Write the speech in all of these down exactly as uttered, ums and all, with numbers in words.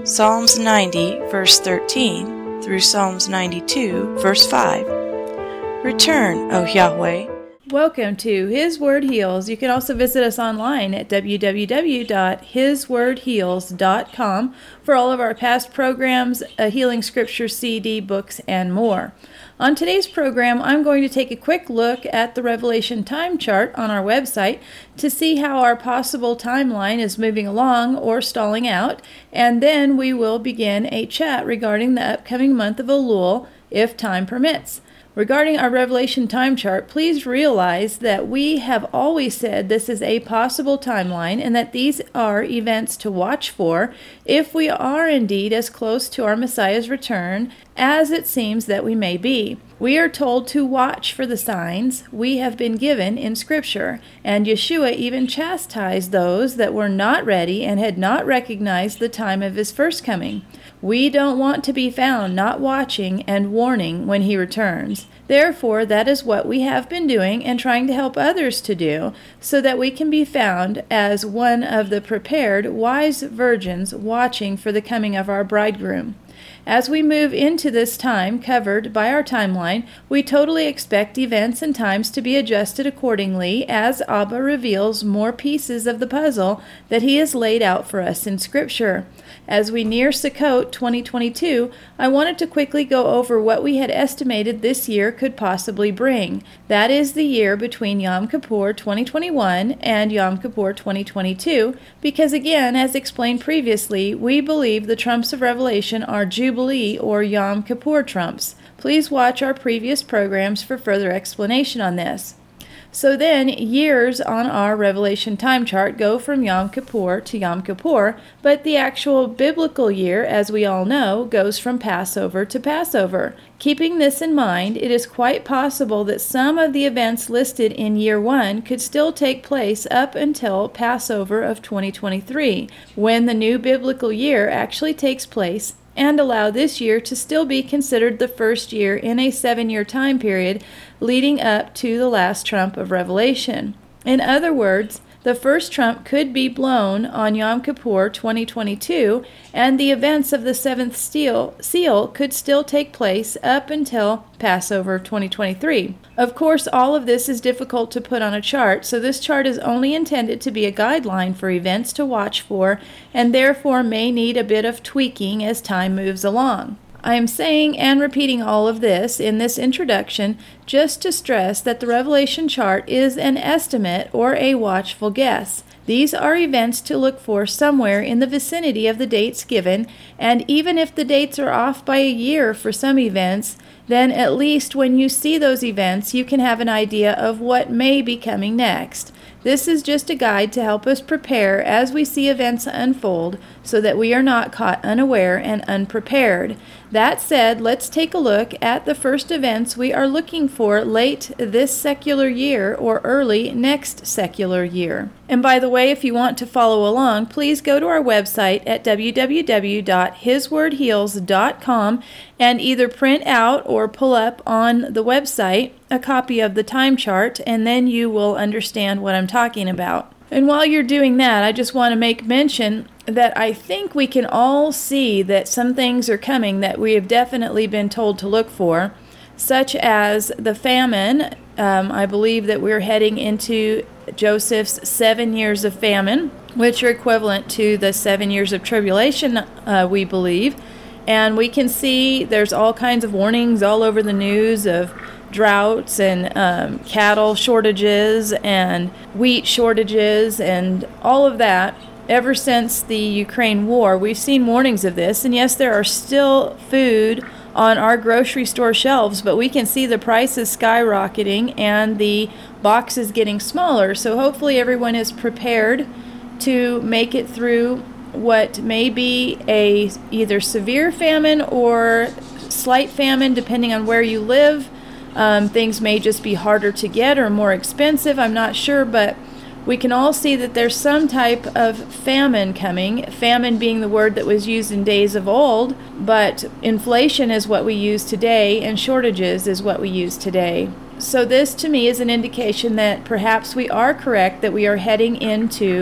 Psalms ninety, verse thirteen, through Psalms ninety-two, verse five. Return, O Yahweh. Welcome to His Word Heals. You can also visit us online at w w w dot his word heals dot com for all of our past programs, a Healing Scripture C D, books, and more. On today's program, I'm going to take a quick look at the Revelation time chart on our website to see how our possible timeline is moving along or stalling out, and then we will begin a chat regarding the upcoming month of Elul, if time permits. Regarding our Revelation time chart, please realize that we have always said this is a possible timeline and that these are events to watch for if we are indeed as close to our Messiah's return as it seems that we may be. We are told to watch for the signs we have been given in Scripture, and Yeshua even chastised those that were not ready and had not recognized the time of his first coming. We don't want to be found not watching and warning when he returns. Therefore, that is what we have been doing and trying to help others to do, so that we can be found as one of the prepared, wise virgins watching for the coming of our bridegroom. As we move into this time covered by our timeline, we totally expect events and times to be adjusted accordingly as Abba reveals more pieces of the puzzle that he has laid out for us in Scripture. As we near Sukkot twenty twenty-two, I wanted to quickly go over what we had estimated this year could possibly bring. That is the year between Yom Kippur twenty twenty-one and Yom Kippur twenty twenty-two, because again, as explained previously, we believe the trumps of Revelation are Jubilee or Yom Kippur trumps. Please watch our previous programs for further explanation on this. So then, years on our Revelation time chart go from Yom Kippur to Yom Kippur, but the actual biblical year, as we all know, goes from Passover to Passover. Keeping this in mind, it is quite possible that some of the events listed in year one could still take place up until Passover of twenty twenty-three, when the new biblical year actually takes place, and allow this year to still be considered the first year in a seven-year time period leading up to the last trump of Revelation. In other words, the first trump could be blown on Yom Kippur twenty twenty-two, and the events of the seventh seal, seal could still take place up until Passover of twenty twenty-three. Of course, all of this is difficult to put on a chart, so this chart is only intended to be a guideline for events to watch for, and therefore may need a bit of tweaking as time moves along. I am saying and repeating all of this in this introduction just to stress that the Revelation chart is an estimate or a watchful guess. These are events to look for somewhere in the vicinity of the dates given, and even if the dates are off by a year for some events, then at least when you see those events, you can have an idea of what may be coming next. This is just a guide to help us prepare as we see events unfold so that we are not caught unaware and unprepared. That said, let's take a look at the first events we are looking for late this secular year or early next secular year. And by the way, if you want to follow along, please go to our website at w w w dot his word heals dot com and either print out or pull up on the website a copy of the time chart, and then you will understand what I'm talking about. And while you're doing that, I just want to make mention that I think we can all see that some things are coming that we have definitely been told to look for, such as the famine. Um, I believe that we're heading into Joseph's seven years of famine, which are equivalent to the seven years of tribulation, uh, we believe. And we can see there's all kinds of warnings all over the news of droughts and um, cattle shortages and wheat shortages and all of that. Ever since the Ukraine war, we've seen warnings of this. And yes, there are still food on our grocery store shelves, but we can see the prices skyrocketing and the boxes getting smaller. So hopefully everyone is prepared to make it through what may be a either severe famine or slight famine, depending on where you live. Um, things may just be harder to get or more expensive, I'm not sure, but we can all see that there's some type of famine coming, famine being the word that was used in days of old, but inflation is what we use today, and shortages is what we use today. So this to me is an indication that perhaps we are correct, that we are heading into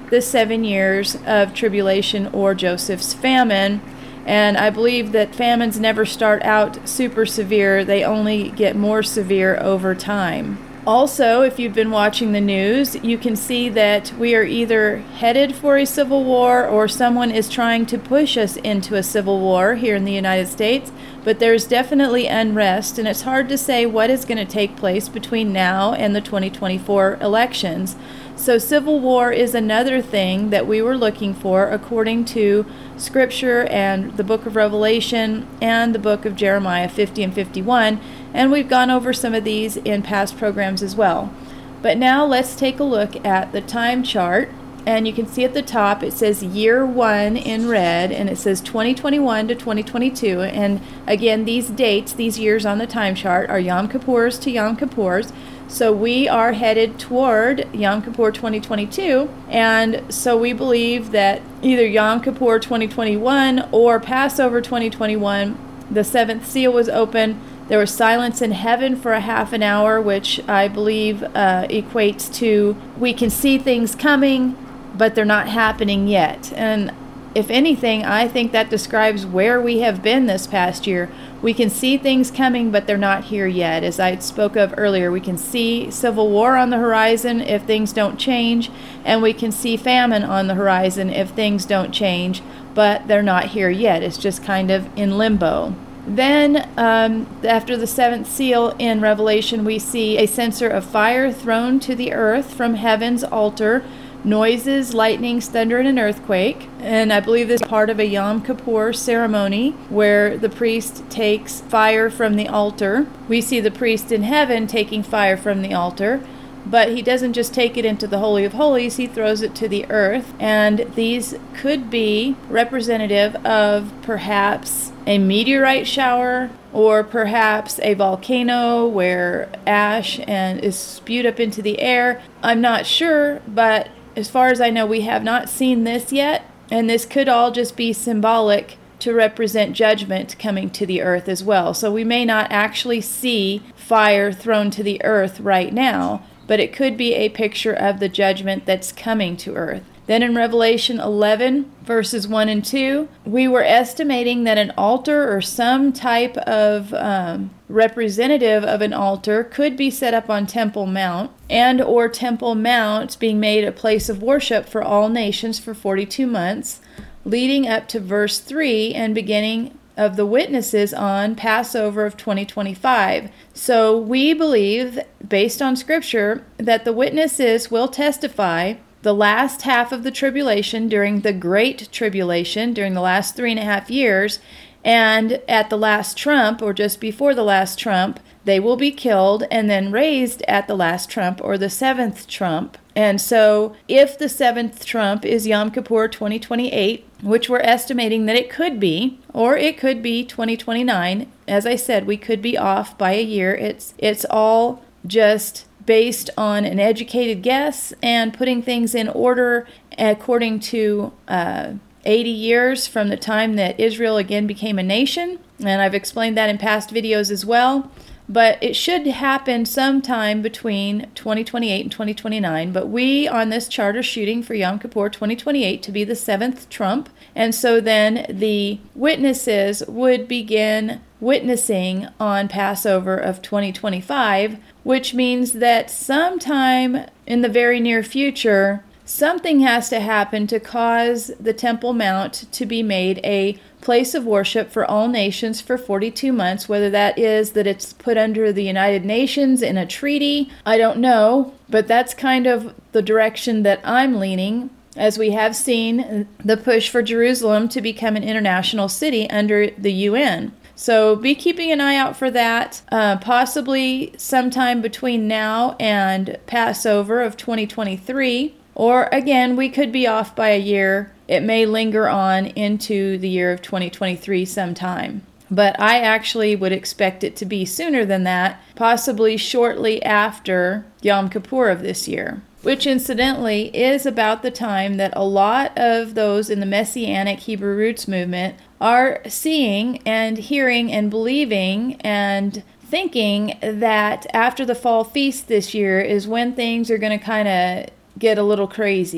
the seven years of tribulation or Joseph's famine. And I believe that famines never start out super severe. They only get more severe over time. Also, if you've been watching the news, you can see that we are either headed for a civil war or someone is trying to push us into a civil war here in the United States. But there's definitely unrest, and it's hard to say what is going to take place between now and the twenty twenty-four elections. So civil war is another thing that we were looking for according to Scripture and the book of Revelation and the book of Jeremiah fifty and fifty-one, and we've gone over some of these in past programs as well. But now let's take a look at the time chart, and you can see at the top it says year one in red, and it says twenty twenty-one to twenty twenty-two, and again these dates, these years on the time chart are Yom Kippur's to Yom Kippur's. So we are headed toward Yom Kippur twenty twenty-two, and so we believe that either Yom Kippur twenty twenty-one or Passover twenty twenty-one, the seventh seal was open. There was silence in heaven for a half an hour, which I believe uh, equates to we can see things coming, but they're not happening yet. And if anything, I think that describes where we have been this past year. We can see things coming, but they're not here yet. As I spoke of earlier, we can see civil war on the horizon if things don't change, and we can see famine on the horizon if things don't change, but they're not here yet. It's just kind of in limbo. Then, um, after the seventh seal in Revelation, we see a censer of fire thrown to the earth from heaven's altar, noises, lightnings, thunder, and an earthquake. And I believe this is part of a Yom Kippur ceremony where the priest takes fire from the altar. We see the priest in heaven taking fire from the altar, but he doesn't just take it into the Holy of Holies, he throws it to the earth. And these could be representative of perhaps a meteorite shower, or perhaps a volcano where ash and is spewed up into the air. I'm not sure, but as far as I know, we have not seen this yet, and this could all just be symbolic to represent judgment coming to the earth as well. So we may not actually see fire thrown to the earth right now, but it could be a picture of the judgment that's coming to earth. Then in Revelation eleven, verses one and two, we were estimating that an altar or some type of um, representative of an altar could be set up on Temple Mount, and or Temple Mount being made a place of worship for all nations for forty-two months, leading up to verse three and beginning of the witnesses on Passover of twenty twenty-five. So we believe, based on Scripture, that the witnesses will testify the last half of the tribulation during the Great Tribulation, during the last three and a half years, and at the last trump, or just before the last trump, they will be killed and then raised at the last trump, or the seventh trump. And so if the seventh trump is Yom Kippur twenty twenty-eight, which we're estimating that it could be, or it could be twenty twenty-nine, as I said, we could be off by a year. It's it's all just based on an educated guess and putting things in order according to uh, eighty years from the time that Israel again became a nation. And I've explained that in past videos as well. But it should happen sometime between twenty twenty-eight and twenty twenty-nine. But we on this chart are shooting for Yom Kippur twenty twenty-eight to be the seventh trump. And so then the witnesses would begin witnessing on Passover of twenty twenty-five, which means that sometime in the very near future, something has to happen to cause the Temple Mount to be made a place of worship for all nations for forty-two months, whether that is that it's put under the United Nations in a treaty, I don't know, but that's kind of the direction that I'm leaning, as we have seen the push for Jerusalem to become an international city under the U N. So be keeping an eye out for that, uh, possibly sometime between now and Passover of twenty twenty-three. Or again, we could be off by a year. It may linger on into the year of twenty twenty-three sometime. But I actually would expect it to be sooner than that, possibly shortly after Yom Kippur of this year, which incidentally is about the time that a lot of those in the Messianic Hebrew Roots movement are seeing and hearing and believing and thinking that after the fall feast this year is when things are going to kind of get a little crazy.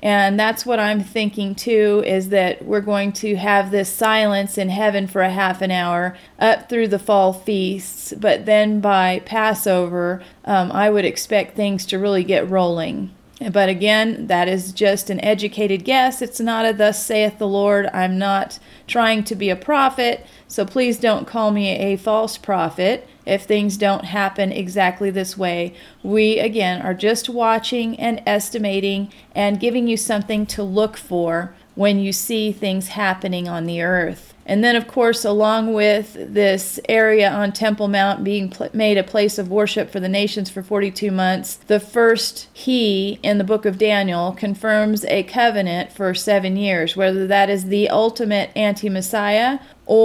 And that's what I'm thinking too, is that we're going to have this silence in heaven for a half an hour up through the fall feasts. But then by Passover, um, I would expect things to really get rolling. But again, that is just an educated guess. It's not a thus saith the Lord. I'm not trying to be a prophet, so please don't call me a false prophet if things don't happen exactly this way. We, again, are just watching and estimating and giving you something to look for when you see things happening on the earth. And then, of course, along with this area on Temple Mount being pl- made a place of worship for the nations for forty-two months, the first he in the book of Daniel confirms a covenant for seven years, whether that is the ultimate anti-Messiah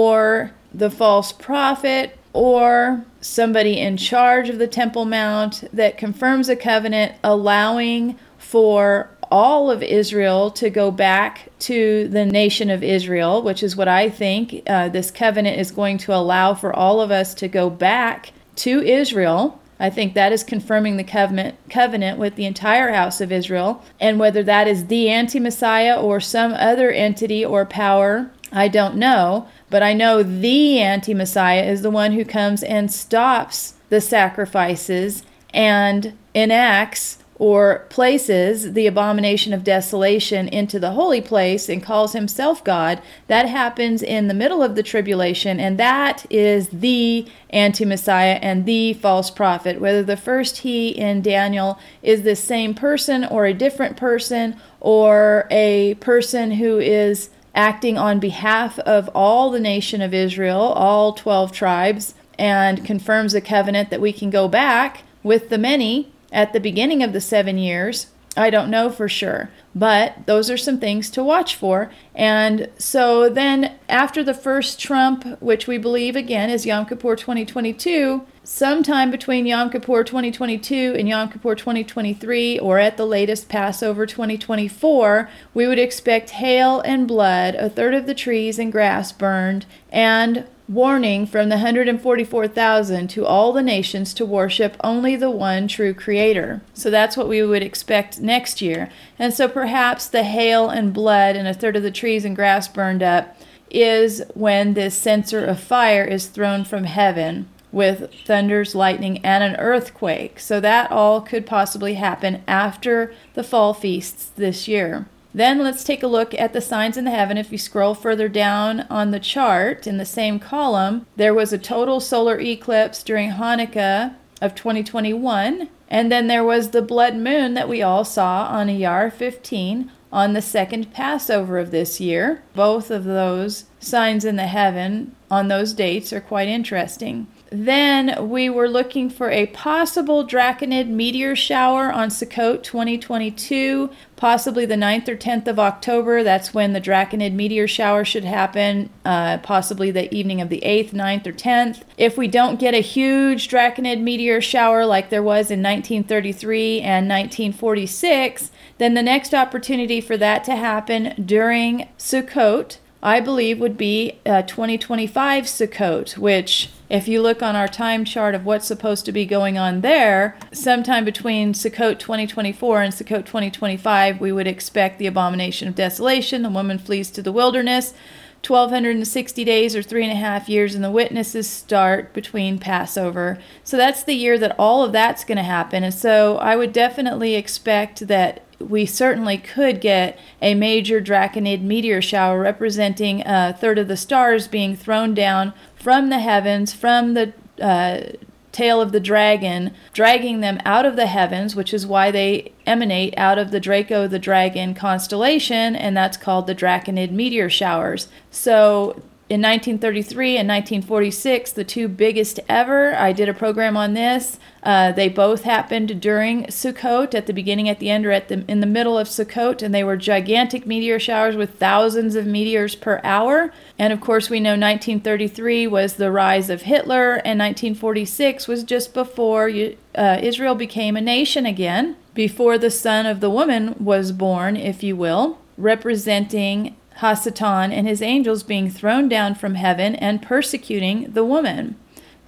or the false prophet or somebody in charge of the Temple Mount that confirms a covenant allowing for all of Israel to go back to the nation of Israel, which is what I think uh, this covenant is going to allow for all of us to go back to Israel. I think that is confirming the covenant covenant with the entire house of Israel. And whether that is the anti-Messiah or some other entity or power, I don't know. But I know the anti-Messiah is the one who comes and stops the sacrifices and enacts or places the abomination of desolation into the holy place and calls himself God. That happens in the middle of the tribulation, and that is the anti-Messiah and the false prophet. Whether the first he in Daniel is the same person or a different person or a person who is acting on behalf of all the nation of Israel, all twelve tribes, and confirms a covenant that we can go back with the many at the beginning of the seven years, I don't know for sure. But those are some things to watch for. And so then after the first trump, which we believe again is Yom Kippur twenty twenty-two, sometime between Yom Kippur twenty twenty-two and Yom Kippur twenty twenty-three, or at the latest Passover twenty twenty-four, we would expect hail and blood, a third of the trees and grass burned, and warning from the one hundred forty-four thousand to all the nations to worship only the one true Creator. So that's what we would expect next year. And so perhaps the hail and blood and a third of the trees and grass burned up is when this censer of fire is thrown from heaven with thunders, lightning, and an earthquake. So that all could possibly happen after the fall feasts this year. Then let's take a look at the signs in the heaven. If you scroll further down on the chart in the same column, there was a total solar eclipse during Hanukkah of twenty twenty-one. And then there was the blood moon that we all saw on Iyar fifteen on the second Passover of this year. Both of those signs in the heaven on those dates are quite interesting. Then we were looking for a possible Draconid meteor shower on Sukkot twenty twenty-two, possibly the ninth or tenth of October. That's when the Draconid meteor shower should happen, uh, possibly the evening of the eighth, ninth, or tenth. If we don't get a huge Draconid meteor shower like there was in nineteen thirty-three and nineteen forty-six, then the next opportunity for that to happen during Sukkot, I believe, would be uh, twenty twenty-five Sukkot, which, if you look on our time chart of what's supposed to be going on there, sometime between Sukkot twenty twenty-four and Sukkot twenty twenty-five, we would expect the abomination of desolation. The woman flees to the wilderness. twelve sixty days or three and a half years, and the witnesses start between Passover. So that's the year that all of that's going to happen. And so I would definitely expect that we certainly could get a major Draconid meteor shower representing a third of the stars being thrown down from the heavens, from the uh, tail of the dragon, dragging them out of the heavens, which is why they emanate out of the Draco the Dragon constellation, and that's called the Draconid meteor showers. So in nineteen thirty-three and nineteen forty-six, the two biggest ever, I did a program on this. Uh, they both happened during Sukkot, at the beginning, at the end, or at the in the middle of Sukkot, and they were gigantic meteor showers with thousands of meteors per hour. And of course, we know nineteen thirty-three was the rise of Hitler, and nineteen forty-six was just before uh, Israel became a nation again, before the son of the woman was born, if you will, representing Hasatan and his angels being thrown down from heaven and persecuting the woman.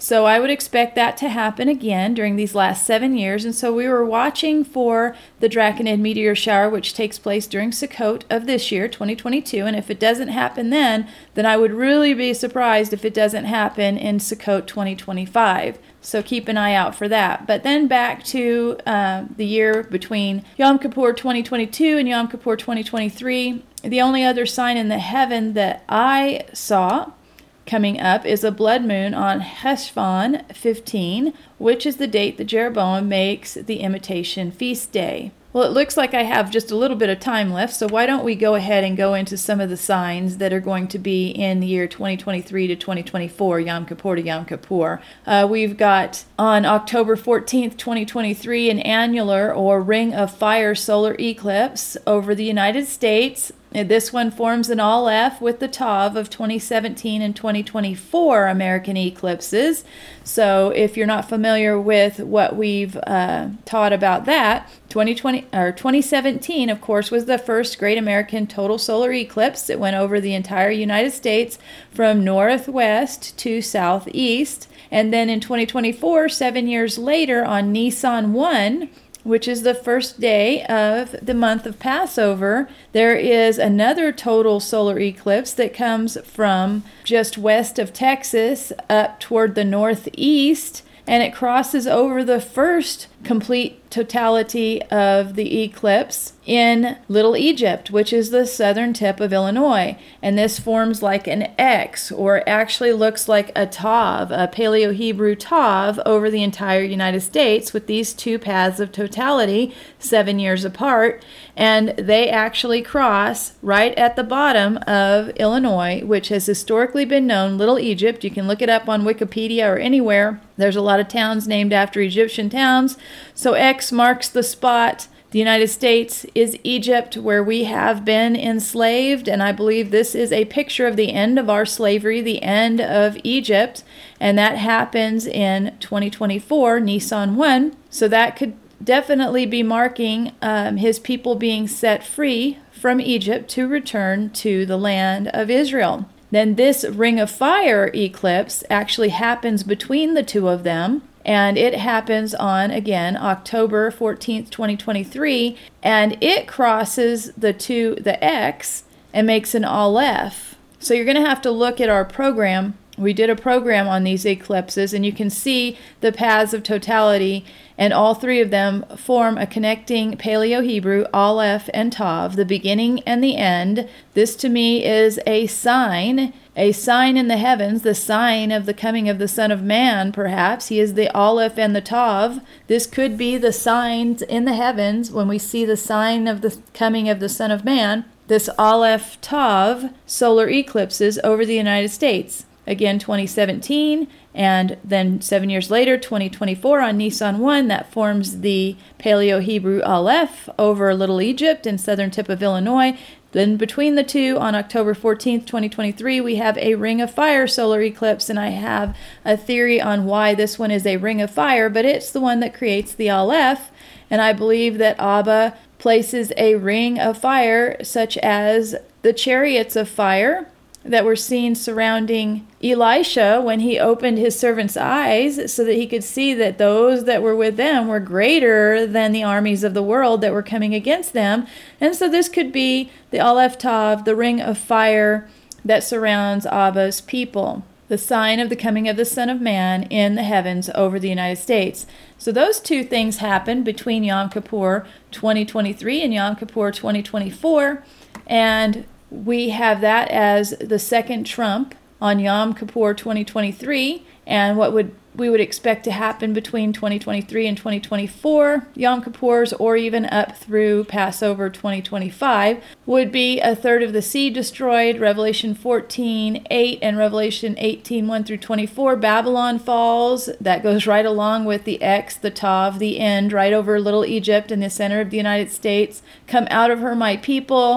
So I would expect that to happen again during these last seven years. And so we were watching for the Draconid meteor shower, which takes place during Sukkot of this year, twenty twenty-two. And if it doesn't happen then, then I would really be surprised if it doesn't happen in Sukkot twenty twenty-five. So keep an eye out for that. But then back to uh, the year between Yom Kippur twenty twenty-two and Yom Kippur twenty twenty-three. The only other sign in the heaven that I saw coming up is a blood moon on Heshvan fifteen, which is the date that Jeroboam makes the imitation feast day. Well, it looks like I have just a little bit of time left, so why don't we go ahead and go into some of the signs that are going to be in the year twenty twenty-three to twenty twenty-four, Yom Kippur to Yom Kippur. Uh, we've got on October fourteenth, twenty twenty-three, an annular or ring of fire solar eclipse over the United States. This one forms an Aleph with the Tav of twenty seventeen and twenty twenty-four American eclipses. So if you're not familiar with what we've uh, taught about that, twenty twenty or twenty seventeen, of course, was the first great American total solar eclipse. It went over the entire United States from northwest to southeast. And then in twenty twenty-four, seven years later, on Nisan first, which is the first day of the month of Passover, there is another total solar eclipse that comes from just west of Texas up toward the northeast, and it crosses over the first complete totality of the eclipse in Little Egypt, which is the southern tip of Illinois. And this forms like an X, or actually looks like a Tav, a Paleo-Hebrew Tav, over the entire United States, with these two paths of totality seven years apart. And they actually cross right at the bottom of Illinois, which has historically been known, Little Egypt. You can look it up on Wikipedia or anywhere. There's a lot of towns named after Egyptian towns. So X marks the spot. The United States is Egypt, where we have been enslaved, and I believe this is a picture of the end of our slavery, the end of Egypt, and that happens in twenty twenty-four, Nisan first. So that could definitely be marking um, his people being set free from Egypt to return to the land of Israel. Then this Ring of Fire eclipse actually happens between the two of them, and it happens on, again, October fourteenth, twenty twenty-three, and it crosses the two, the X, and makes an Aleph. So you're going to have to look at our program. We did a program on these eclipses, and you can see the paths of totality, and all three of them form a connecting Paleo-Hebrew, Aleph and Tav, the beginning and the end. This to me is a sign, a sign in the heavens, the sign of the coming of the Son of Man, perhaps. He is the Aleph and the Tav. This could be the signs in the heavens when we see the sign of the coming of the Son of Man, this Aleph Tav solar eclipses over the United States. Again, twenty seventeen, and then seven years later, twenty twenty-four, on Nisan first, that forms the Paleo-Hebrew Aleph over Little Egypt and southern tip of Illinois. Then between the two, on October fourteenth, twenty twenty-three, we have a Ring of Fire solar eclipse, and I have a theory on why this one is a Ring of Fire, but it's the one that creates the Aleph, and I believe that Abba places a ring of fire, such as the chariots of fire that were seen surrounding Elisha when he opened his servant's eyes so that he could see that those that were with them were greater than the armies of the world that were coming against them. And so this could be the Aleph Tav, the ring of fire that surrounds Abba's people, the sign of the coming of the Son of Man in the heavens over the United States. So those two things happened between Yom Kippur twenty twenty-three and Yom Kippur twenty twenty-four, and we have that as the second trump on Yom Kippur twenty twenty-three, and what would we would expect to happen between twenty twenty-three and twenty twenty-four Yom Kippurs, or even up through Passover twenty twenty-five, would be a third of the sea destroyed, Revelation fourteen eight and Revelation eighteen one through twenty-four, Babylon falls. That goes right along with the X, the Tav, the end, right over Little Egypt in the center of the United States. Come out of her, my people.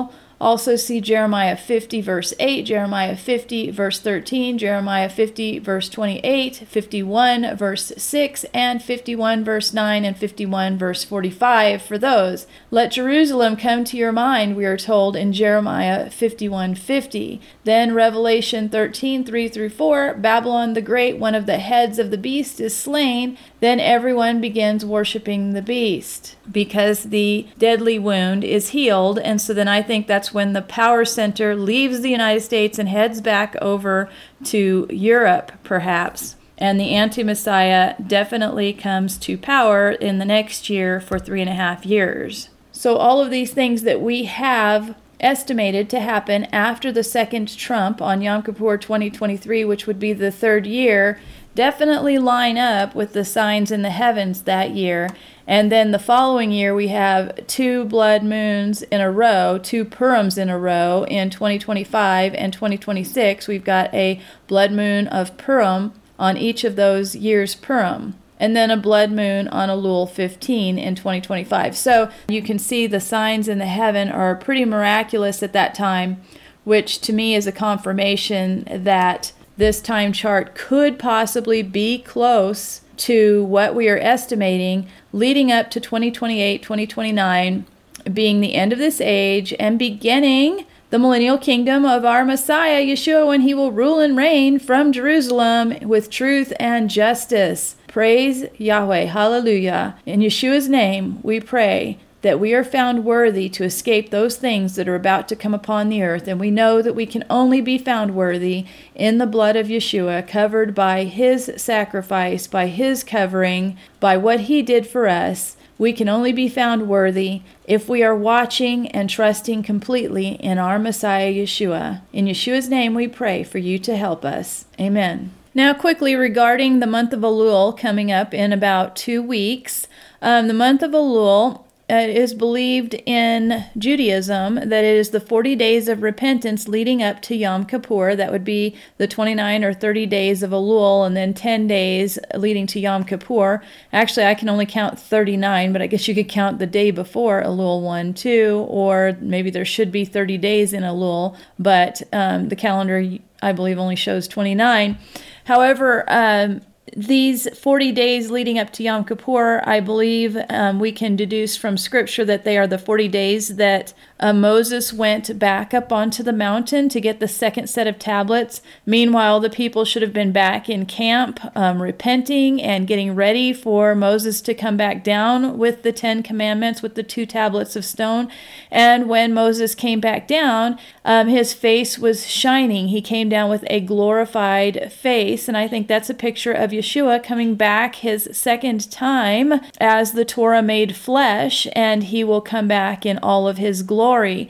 Also see Jeremiah fifty verse eight, Jeremiah fifty verse thirteen, Jeremiah fifty verse twenty-eight, fifty-one verse six, and fifty-one verse nine, and fifty-one verse forty-five for those. Let Jerusalem come to your mind, we are told in Jeremiah fifty-one fifty. Then Revelation thirteen three through four, Babylon the Great, one of the heads of the beast, is slain. Then everyone begins worshiping the beast because the deadly wound is healed. And so then I think that's when the power center leaves the United States and heads back over to Europe, perhaps. And the anti-Messiah definitely comes to power in the next year for three and a half years. So all of these things that we have estimated to happen after the second trump on Yom Kippur twenty twenty-three, which would be the third year, definitely line up with the signs in the heavens that year. And then the following year, we have two blood moons in a row, two Purims in a row in twenty twenty-five and twenty twenty-six. We've got a blood moon of Purim on each of those years' Purim, and then a blood moon on Elul fifteen in twenty twenty-five. So you can see the signs in the heaven are pretty miraculous at that time, which to me is a confirmation that this time chart could possibly be close to what we are estimating leading up to twenty twenty-eight, twenty twenty-nine, being the end of this age and beginning the millennial kingdom of our Messiah, Yeshua, when he will rule and reign from Jerusalem with truth and justice. Praise Yahweh. Hallelujah. In Yeshua's name, we pray that we are found worthy to escape those things that are about to come upon the earth. And we know that we can only be found worthy in the blood of Yeshua, covered by his sacrifice, by his covering, by what he did for us. We can only be found worthy if we are watching and trusting completely in our Messiah, Yeshua. In Yeshua's name we pray for you to help us. Amen. Now quickly regarding the month of Elul coming up in about two weeks. Um, the month of Elul It is believed in Judaism that it is the forty days of repentance leading up to Yom Kippur. That would be the twenty-nine or thirty days of Elul, and then ten days leading to Yom Kippur. Actually, I can only count thirty-nine, but I guess you could count the day before Elul one, too, or maybe there should be thirty days in Elul, but um, the calendar, I believe, only shows twenty-nine. However, um, these forty days leading up to Yom Kippur, I believe um, we can deduce from Scripture that they are the forty days that uh, Moses went back up onto the mountain to get the second set of tablets. Meanwhile, the people should have been back in camp, um, repenting and getting ready for Moses to come back down with the Ten Commandments, with the two tablets of stone. And when Moses came back down, um, his face was shining. He came down with a glorified face, and I think that's a picture of Yeshua coming back his second time as the Torah made flesh, and he will come back in all of his glory.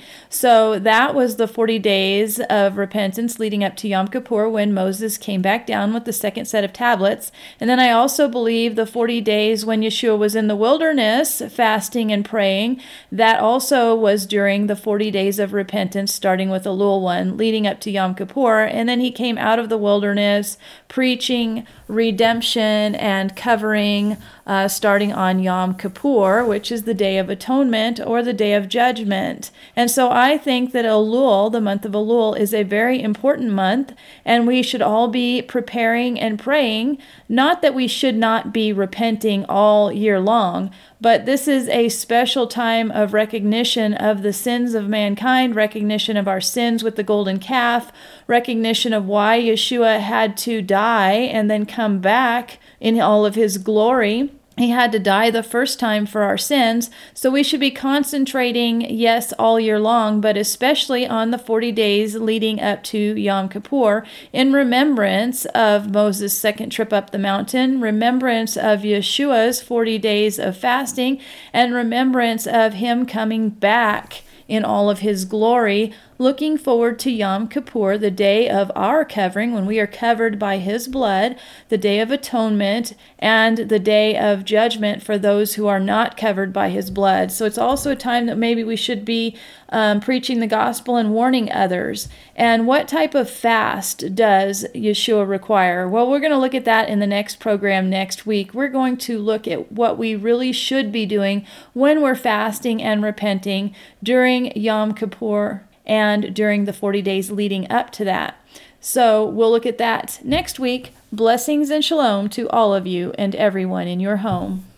So that was the forty days of repentance leading up to Yom Kippur when Moses came back down with the second set of tablets. And then I also believe the forty days when Yeshua was in the wilderness fasting and praying, that also was during the forty days of repentance, starting with Elul one, leading up to Yom Kippur. And then he came out of the wilderness preaching redemption and covering, uh, starting on Yom Kippur, which is the Day of Atonement or the Day of Judgment. And so I think that Elul, the month of Elul, is a very important month, and we should all be preparing and praying. Not that we should not be repenting all year long, but this is a special time of recognition of the sins of mankind, recognition of our sins with the golden calf, recognition of why Yeshua had to die and then come back in all of his glory. He had to die the first time for our sins, so we should be concentrating, yes, all year long, but especially on the forty days leading up to Yom Kippur, in remembrance of Moses' second trip up the mountain, remembrance of Yeshua's forty days of fasting, and remembrance of him coming back in all of his glory, looking forward to Yom Kippur, the day of our covering, when we are covered by his blood, the day of atonement, and the day of judgment for those who are not covered by his blood. So it's also a time that maybe we should be um, preaching the gospel and warning others. And what type of fast does Yeshua require? Well, we're going to look at that in the next program next week. We're going to look at what we really should be doing when we're fasting and repenting during Yom Kippur and during the forty days leading up to that. So we'll look at that next week. Blessings and shalom to all of you and everyone in your home.